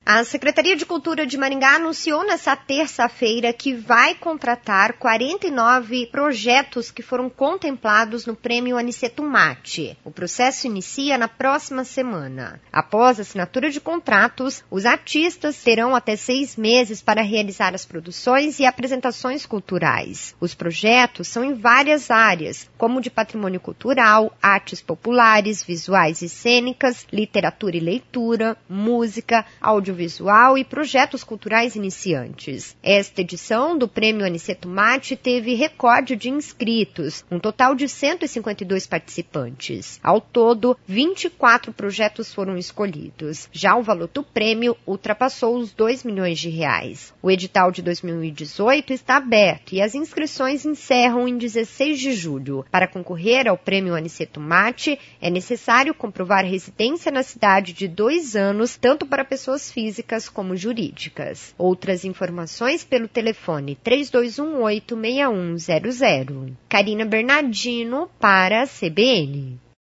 A Secretaria de Cultura de Maringá anunciou nesta terça-feira que vai contratar 49 projetos que foram contemplados no Prêmio Aniceto Matti. O processo inicia na próxima semana. Após a assinatura de contratos, os artistas terão até 6 meses para realizar as produções e apresentações culturais. Os projetos são em várias áreas, como de patrimônio cultural, artes populares, visuais e cênicas, literatura e leitura, música, audiovisual e projetos culturais iniciantes. Esta edição do Prêmio Aniceto Matti teve recorde de inscritos, um total de 152 participantes. Ao todo, 24 projetos foram escolhidos. Já o valor do prêmio ultrapassou os R$ 2 milhões. O edital de 2018 está aberto e as inscrições encerram em 16 de julho. Para concorrer ao Prêmio Aniceto Matti, é necessário comprovar residência na cidade de 2 anos, tanto para pessoas físicas como jurídicas. Outras informações pelo telefone 3218-6100. Karina Bernardino para a CBN.